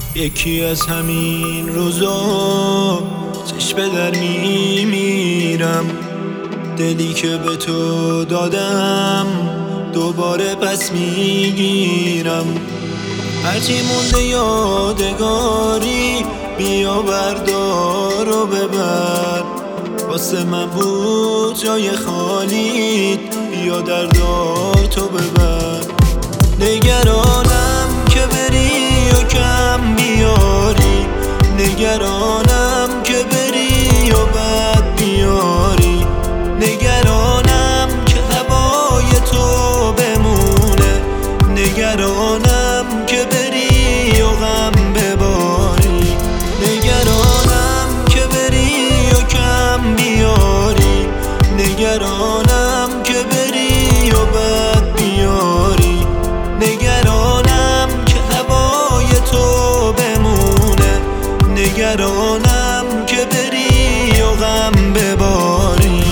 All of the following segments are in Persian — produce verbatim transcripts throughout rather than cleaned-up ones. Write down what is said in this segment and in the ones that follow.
یکی از همین روزا چشم در میمیرم، دلی که به تو دادم دوباره پس میگیرم. هرچی مونده یادگاری بیا بردار و ببر، واسه من بود جای خالیت بیا در دار تو ببر. نگرانم که بری و کم بیاری، نگرانم که بری و بد بیاری، نگرانم که هوای تو بمونه، نگرانم که بری و غم بباری، نگرانم که بری و کم بیاری، نگرانم که بری و بد بیاری، نگرانم که هوای تو بمونه، نگرانم که بری و غم بباری.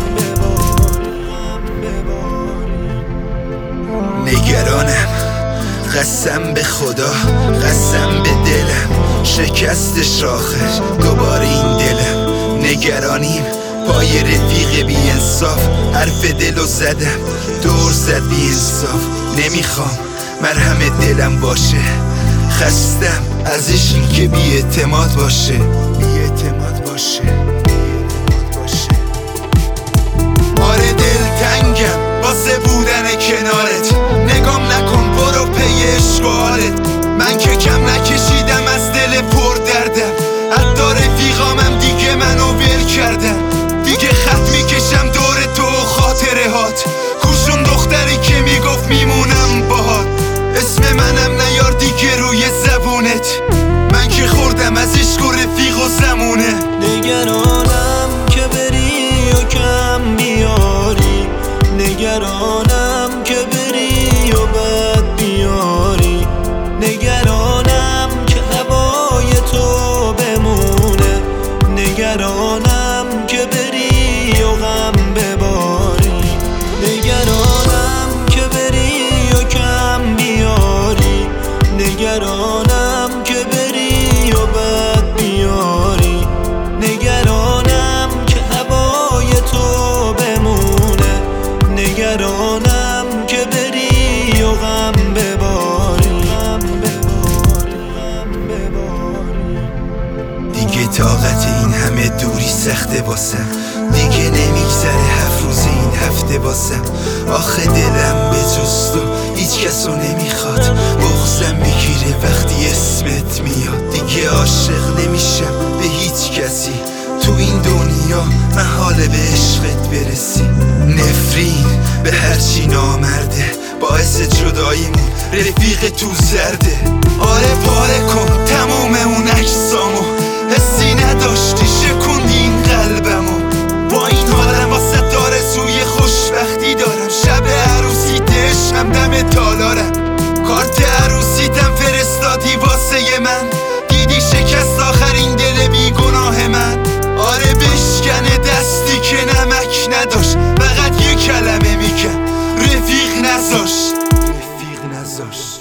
نگرانم، قسم به خدا، قسم به دلم، شکستش آخر دوباره این دلم. نگرانیم پای رفیق بی انصاف، حرف دلو زدم دور زد بی انصاف. نمیخوام مرهم دلم باشه، خستم ازش این که بی اعتماد باشه، بی اعتماد باشه. آره دل تنگم واسه بودن کنارت، نگام نکن برو پی اشغالت. من که کم نکشیدم از دل پر دردم، حتی رفیقامم دیگه منو ول کردن. دیگه خط میکشم دور تو و خاطره هات، کوشون دختری که میگفت میمونم باهات. اسم منم نیار دیگه روی زبونت، من که خوردم از عشق و رفیق و زمونه. نگرانم که بری و کم بیاری، نگرانم که بری و بد بیاری، نگرانم که هوای تو بمونه، نگرانم که بری و غم بباری، نگرانم که بری و کم بیاری، نگرانم که بری و بد بیاری، نگرانم که هوای تو بمونه، نگرانم که بری و غم بباری. دیگه طاقت این همه دوری سخته باسم، دیگه نمیگذره هفت روز این هفته باسم. آخه دلم به جز تو هیچ کسو نمیخواد، بغضم میگیره وقتی اسمت میاد. دیگه عاشق نمیشم به هیچ کسی تو این دنیا، محاله به عشقت برسی. نفرین به هرچی نامرده باعث جداییمون، رفیق تو زرده. آره پاره کن تموم اون اجسامو، حسی نداشتی شکوندی این قلبمو. با این حالم واسه آرزوی خوشبختی دارم، شب عروسیت عشقم دم تالارم. کارت عروسیتم فرستادی واسه من، دیدی شکست آخرین دل بیگناه من. آره بشکنه دستی که نمک نداشت، فقط یه کلمه میگم رفیق نذاشت، رفیق نذاشت.